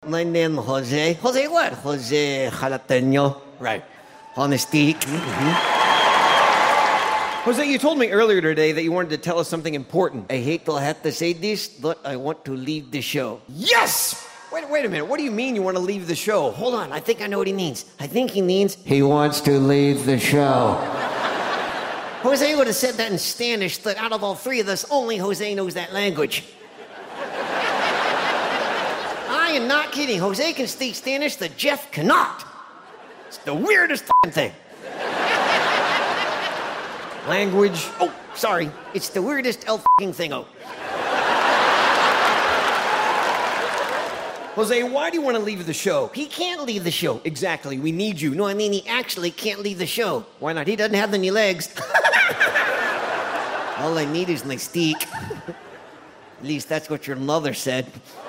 My name Jose. Jose what? Jose Jalapeno. Right. On the steak. Jose, you told me earlier today that you wanted to tell us something important. I hate to have to say this, but I want to leave the show. Yes! Wait a minute. What do you mean you want to leave the show? Hold on, I think I know what he means. I think he means he wants to leave the show. Jose would have said that in Spanish, that out of all three of us, only Jose knows that language. I am not kidding. Jose can speak Spanish that Jeff cannot. It's the weirdest thing. Language. Oh, sorry. It's the weirdest thing. Jose, why do you want to leave the show? He can't leave the show. Exactly. We need you. No, I mean, he actually can't leave the show. Why not? He doesn't have any legs. All I need is my steak. At least that's what your mother said.